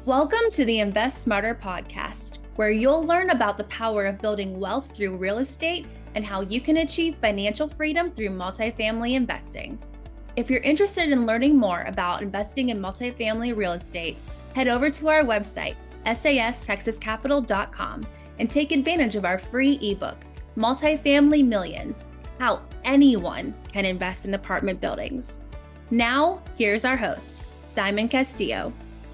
Welcome to the Invest Smarter podcast, where you'll learn about the power of building wealth through real estate and how you can achieve financial freedom through multifamily investing. If you're interested in learning more about investing in multifamily real estate, head over to our website, sastexascapital.com, and take advantage of our free ebook, Multifamily Millions: How Anyone Can Invest in Apartment Buildings. Now, here's our host, Simon Castillo.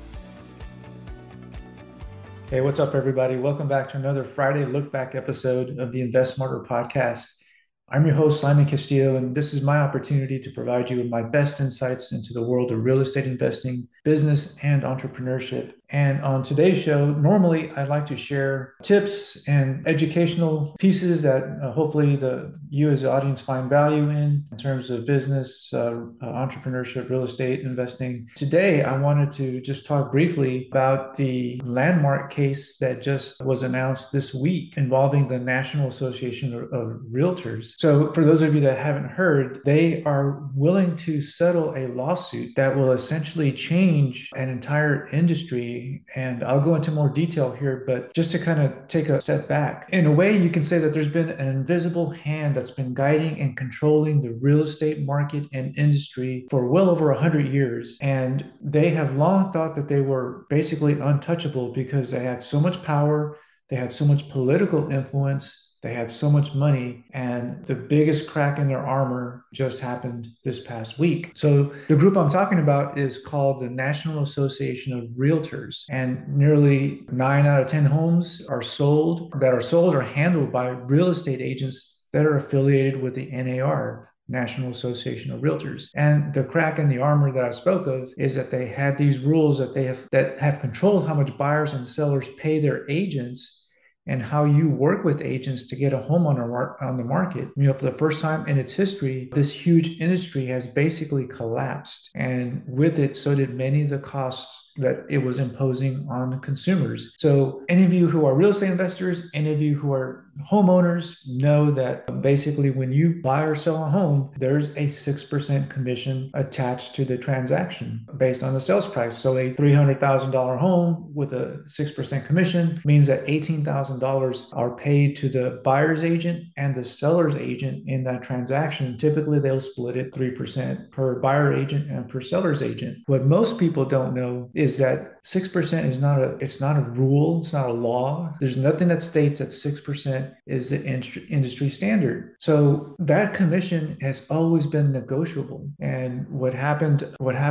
Hey, what's up, everybody? Welcome back to another Friday Look Back episode of the Invest Smarter podcast. I'm your host, Simon Castillo, and this is my opportunity to provide you with my best insights into the world of real estate investing, business, and entrepreneurship. And on today's show, normally I like to share tips and educational pieces that hopefully you as the audience find value in terms of business, entrepreneurship, real estate investing. Today, I wanted to just talk briefly about the landmark case that just was announced this week involving the National Association of Realtors. So for those of you that haven't heard, they are willing to settle a lawsuit that will essentially change an entire industry. And I'll go into more detail here, but just to kind of take a step back, in a way, you can say that there's been an invisible hand that's been guiding and controlling the real estate market and industry for well over 100 years. And they have long thought that they were basically untouchable because they had so much power, they had so much political influence, they had so much money, and the biggest crack in their armor just happened this past week. So the group I'm talking about is called the National Association of Realtors, and nearly 9 out of 10 homes are sold or handled by real estate agents that are affiliated with the NAR, National Association of Realtors. And the crack in the armor that I spoke of is that they had these rules that have controlled how much buyers and sellers pay their agents and how you work with agents to get a home on the market. For the first time in its history, this huge industry has basically collapsed. And with it, so did many of the costs that it was imposing on consumers. So any of you who are real estate investors, any of you who are homeowners know that basically when you buy or sell a home, there's a 6% commission attached to the transaction based on the sales price. So a $300,000 home with a 6% commission means that $18,000 are paid to the buyer's agent and the seller's agent in that transaction. Typically, they'll split it 3% per buyer agent and per seller's agent. What most people don't know is that 6% is not a rule, it's not a law. There's nothing that states that 6% is the industry standard. So that commission has always been negotiable. And what happened,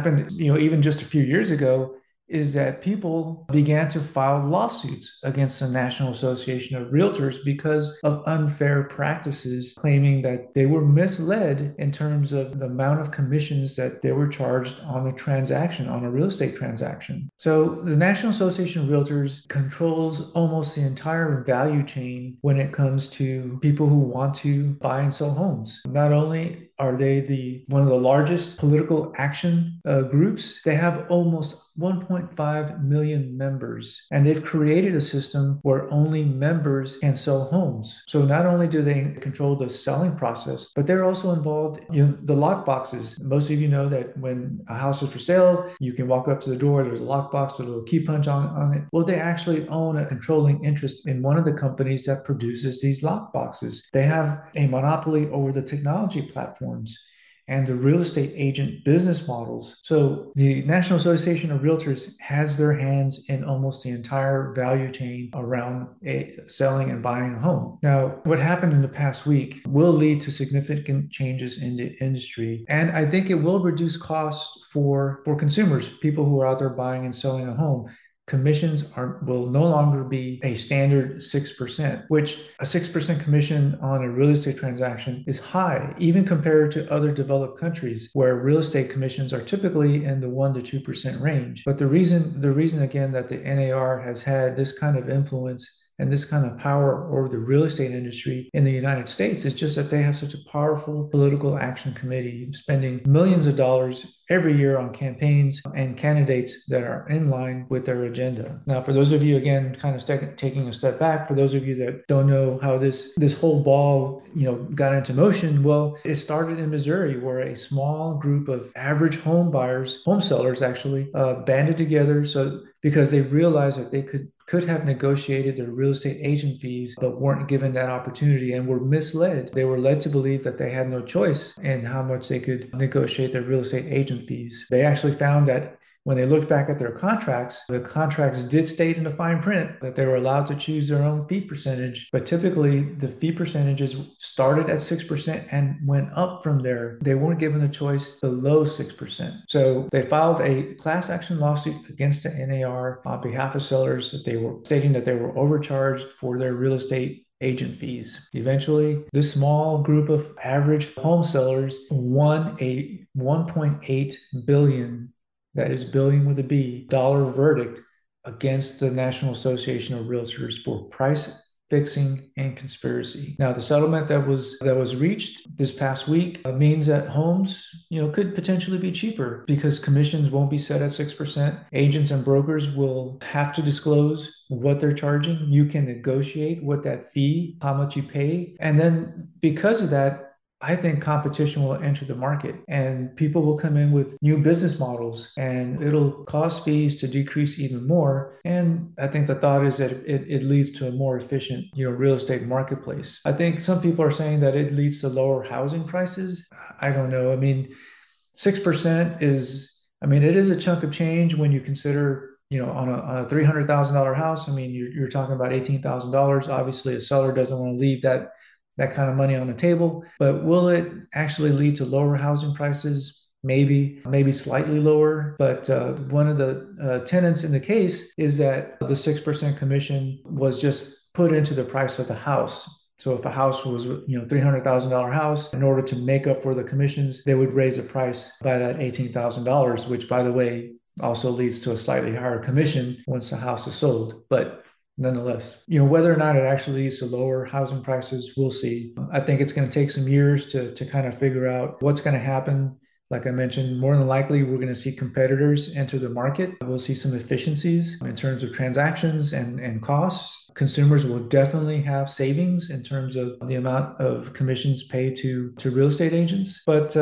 even just a few years ago, is that people began to file lawsuits against the National Association of Realtors because of unfair practices, claiming that they were misled in terms of the amount of commissions that they were charged on a transaction, on a real estate transaction. So the National Association of Realtors controls almost the entire value chain when it comes to people who want to buy and sell homes. Not only are they one of the largest political action groups, they have almost 1.5 million members, and they've created a system where only members can sell homes. So not only do they control the selling process, but they're also involved in the lock boxes. Most of you know that when a house is for sale, you can walk up to the door, there's a lock box with a little key punch on it. Well, they actually own a controlling interest in one of the companies that produces these lock boxes. They have a monopoly over the technology platforms and the real estate agent business models. So the National Association of Realtors has their hands in almost the entire value chain around selling and buying a home. Now, what happened in the past week will lead to significant changes in the industry. And I think it will reduce costs for consumers, people who are out there buying and selling a home. Commissions will no longer be a standard 6%, which a 6% commission on a real estate transaction is high, even compared to other developed countries where real estate commissions are typically in the 1% to 2% range. But the reason again that the NAR has had this kind of influence and this kind of power over the real estate industry in the United States is just that they have such a powerful political action committee spending millions of dollars every year on campaigns and candidates that are in line with their agenda. Now, for those of you, again, kind of taking a step back, for those of you that don't know how this whole ball, got into motion, well, it started in Missouri, where a small group of average home buyers, home sellers actually, banded together because they realized that they could have negotiated their real estate agent fees, but weren't given that opportunity and were misled. They were led to believe that they had no choice in how much they could negotiate their real estate agent fees. They actually found that when they looked back at their contracts, the contracts did state in the fine print that they were allowed to choose their own fee percentage, but typically the fee percentages started at 6% and went up from there. They weren't given a choice below 6%. So they filed a class action lawsuit against the NAR on behalf of sellers that they were stating that they were overcharged for their real estate agent fees. Eventually, this small group of average home sellers won a $1.8 billion, that is billion with a B, dollar verdict against the National Association of Realtors for price fixing and conspiracy. Now, the settlement that was reached this past week means that homes, could potentially be cheaper because commissions won't be set at 6%. Agents and brokers will have to disclose what they're charging. You can negotiate what that fee, how much you pay. And then because of that, I think competition will enter the market and people will come in with new business models and it'll cause fees to decrease even more. And I think the thought is that it leads to a more efficient, real estate marketplace. I think some people are saying that it leads to lower housing prices. I don't know. 6% it is a chunk of change when you consider, on a $300,000 house. You're talking about $18,000. Obviously, a seller doesn't want to leave that kind of money on the table, but will it actually lead to lower housing prices? Maybe slightly lower. But one of the tenets in the case is that the 6% commission was just put into the price of the house. So if a house was, $300,000 house, in order to make up for the commissions, they would raise the price by that $18,000, which, by the way, also leads to a slightly higher commission once the house is sold. But nonetheless, whether or not it actually leads to lower housing prices, we'll see. I think it's going to take some years to kind of figure out what's going to happen. Like I mentioned, more than likely, we're going to see competitors enter the market. We'll see some efficiencies in terms of transactions and costs. Consumers will definitely have savings in terms of the amount of commissions paid to real estate agents. But,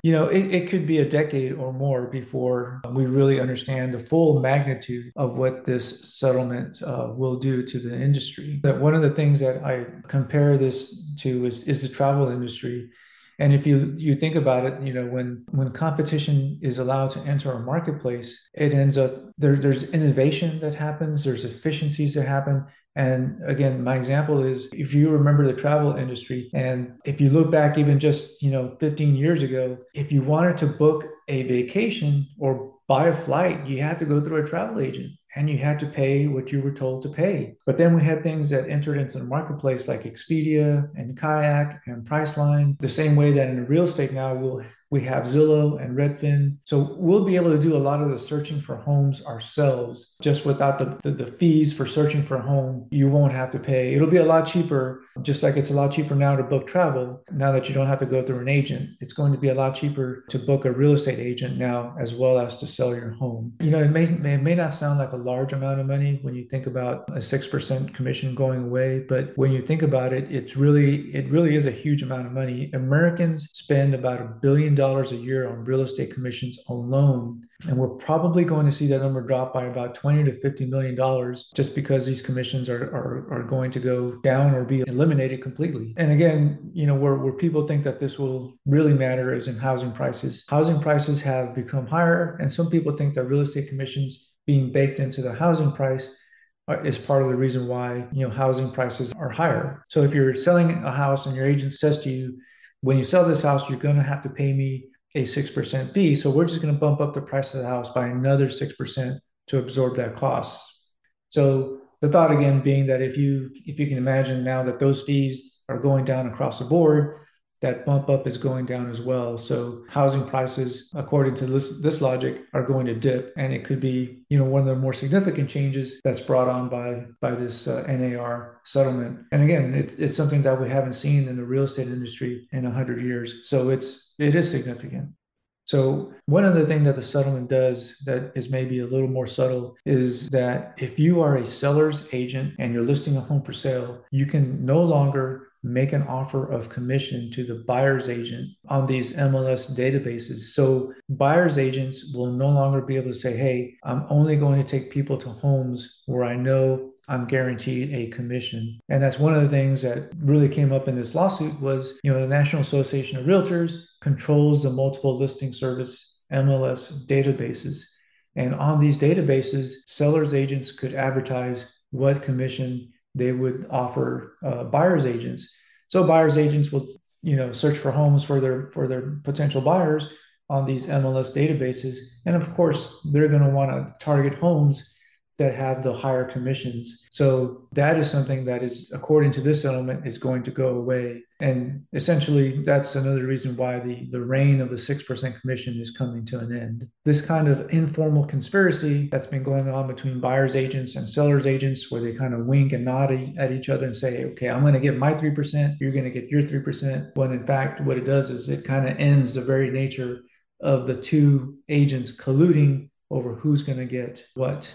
it could be a decade or more before we really understand the full magnitude of what this settlement will do to the industry. But one of the things that I compare this to is the travel industry. And if you think about it, when competition is allowed to enter a marketplace, it ends up there's innovation that happens, there's efficiencies that happen. And again, my example is if you remember the travel industry, and if you look back even just 15 years ago, if you wanted to book a vacation or buy a flight, you had to go through a travel agent. And you had to pay what you were told to pay. But then we have things that entered into the marketplace like Expedia and Kayak and Priceline, the same way that in real estate now we have Zillow and Redfin. So we'll be able to do a lot of the searching for homes ourselves, just without the fees for searching for a home. You won't have to pay. It'll be a lot cheaper, just like it's a lot cheaper now to book travel, now that you don't have to go through an agent. It's going to be a lot cheaper to book a real estate agent now, as well as to sell your home. It may not sound like a large amount of money when you think about a 6% commission going away, but when you think about it, it really is a huge amount of money. Americans spend about $1 billion a year on real estate commissions alone, and we're probably going to see that number drop by about $20 to $50 million just because these commissions are going to go down or be eliminated completely. And again, where people think that this will really matter is in housing prices. Housing prices have become higher, and some people think that real estate commissions being baked into the housing price is part of the reason why housing prices are higher. So if you're selling a house and your agent says to you, when you sell this house, you're going to have to pay me a 6% fee. So we're just going to bump up the price of the house by another 6% to absorb that cost. So the thought again being that if you can imagine now that those fees are going down across the board, that bump up is going down as well. So housing prices, according to this logic, are going to dip, and it could be, one of the more significant changes that's brought on by this NAR settlement. And again, it's something that we haven't seen in the real estate industry in 100 years. So it is significant. So one other thing that the settlement does that is maybe a little more subtle is that if you are a seller's agent and you're listing a home for sale, you can no longer make an offer of commission to the buyer's agent on these MLS databases. So buyer's agents will no longer be able to say, hey, I'm only going to take people to homes where I know I'm guaranteed a commission. And that's one of the things that really came up in this lawsuit was, the National Association of Realtors controls the multiple listing service MLS databases. And on these databases, sellers agents could advertise what commission they would offer buyers agents. So buyers agents will, search for homes for their potential buyers on these MLS databases. And of course, they're going to want to target homes that have the higher commissions. So that is something that is, according to this settlement, is going to go away. And essentially, that's another reason why the reign of the 6% commission is coming to an end. This kind of informal conspiracy that's been going on between buyers agents and sellers agents, where they kind of wink and nod at each other and say, okay, I'm going to get my 3%, you're going to get your 3%. When in fact, what it does is it kind of ends the very nature of the two agents colluding over who's going to get what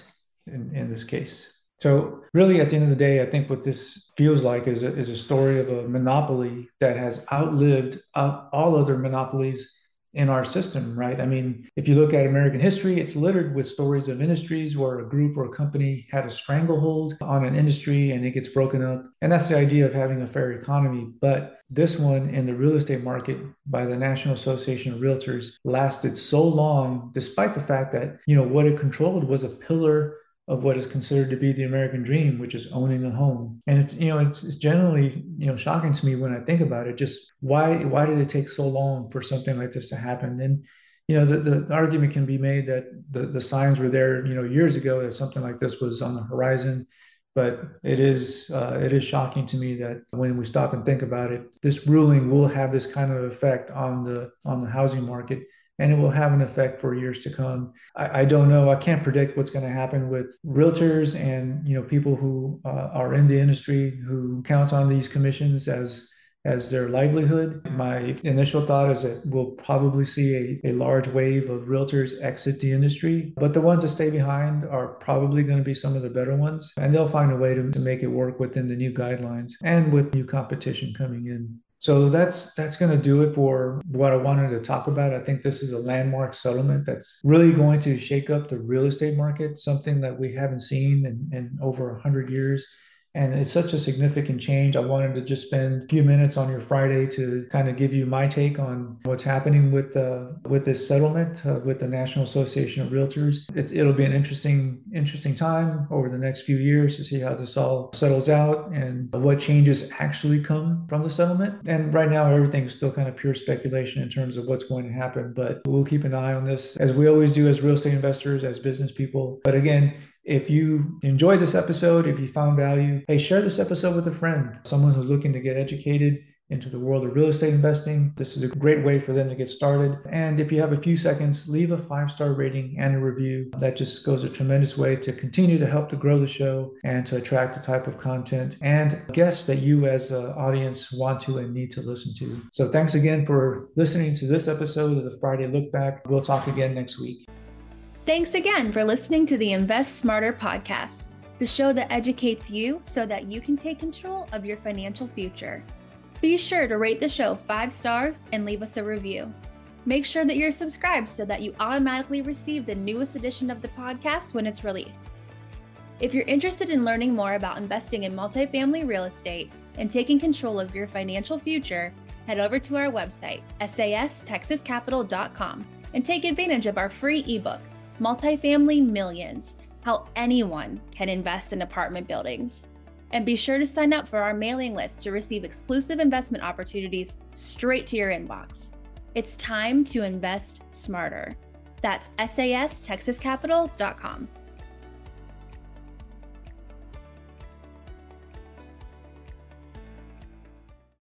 in this case. So really, at the end of the day, I think what this feels like is a story of a monopoly that has outlived all other monopolies in our system, right? I mean, if you look at American history, it's littered with stories of industries where a group or a company had a stranglehold on an industry and it gets broken up. And that's the idea of having a fair economy. But this one in the real estate market by the National Association of Realtors lasted so long, despite the fact that, what it controlled was a pillar of what is considered to be the American dream, which is owning a home. And it's generally, shocking to me when I think about it, just why did it take so long for something like this to happen? And, the argument can be made that the signs were there, years ago that something like this was on the horizon. But it is shocking to me that when we stop and think about it, this ruling will have this kind of effect on the housing market. And it will have an effect for years to come. I don't know. I can't predict what's going to happen with realtors and people who are in the industry who count on these commissions as their livelihood. My initial thought is that we'll probably see a large wave of realtors exit the industry, but the ones that stay behind are probably going to be some of the better ones, and they'll find a way to make it work within the new guidelines and with new competition coming in. So that's going to do it for what I wanted to talk about. I think this is a landmark settlement that's really going to shake up the real estate market, something that we haven't seen in over 100 years. And it's such a significant change. I wanted to just spend a few minutes on your Friday to kind of give you my take on what's happening with this settlement with the National Association of Realtors. It'll be an interesting time over the next few years to see how this all settles out and what changes actually come from the settlement. And right now, everything is still kind of pure speculation in terms of what's going to happen. But we'll keep an eye on this, as we always do as real estate investors, as business people. But again, if you enjoyed this episode, if you found value, hey, share this episode with a friend, someone who's looking to get educated into the world of real estate investing. This is a great way for them to get started. And if you have a few seconds, leave a 5-star rating and a review. That just goes a tremendous way to continue to help to grow the show and to attract the type of content and guests that you as an audience want to and need to listen to. So thanks again for listening to this episode of the Friday Look Back. We'll talk again next week. Thanks again for listening to the Invest Smarter podcast, the show that educates you so that you can take control of your financial future. Be sure to rate the show 5 stars and leave us a review. Make sure that you're subscribed so that you automatically receive the newest edition of the podcast when it's released. If you're interested in learning more about investing in multifamily real estate and taking control of your financial future, head over to our website, sastexascapital.com, and take advantage of our free ebook, Multifamily Millions, How Anyone Can Invest in Apartment Buildings. And be sure to sign up for our mailing list to receive exclusive investment opportunities straight to your inbox. It's time to invest smarter. That's sastexascapital.com.